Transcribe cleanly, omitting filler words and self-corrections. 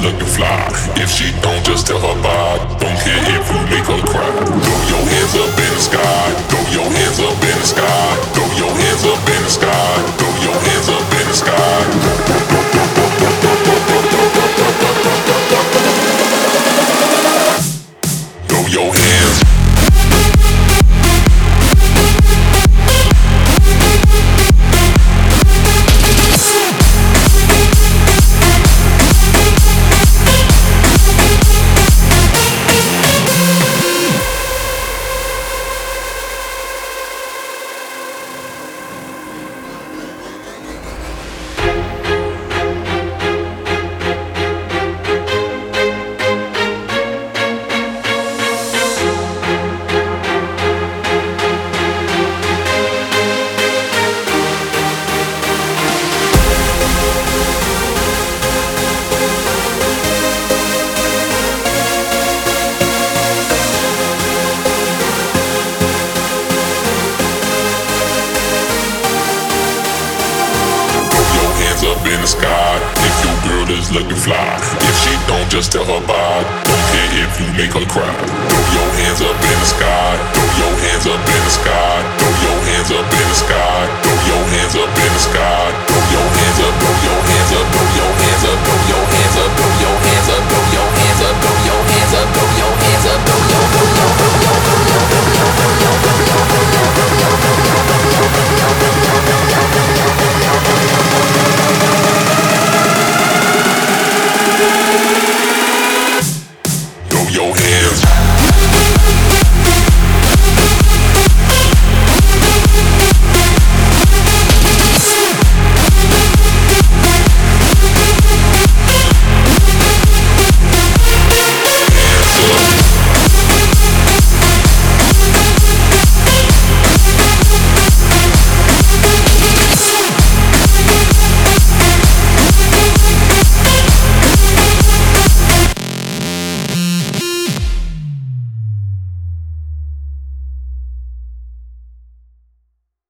looking fly. If she don't, just tell her bye. Don't care if you make her cry. Throw your hands up in the sky. Throw your hands up in the sky. Throw your hands up in the sky. Throw your hands up in the sky. Throw your hands. Up in the sky, if your girl is looking fly. If she don't, just tell her bye. Don't care if you make her cry. Throw your hands up in the sky. Throw your hands up in the sky.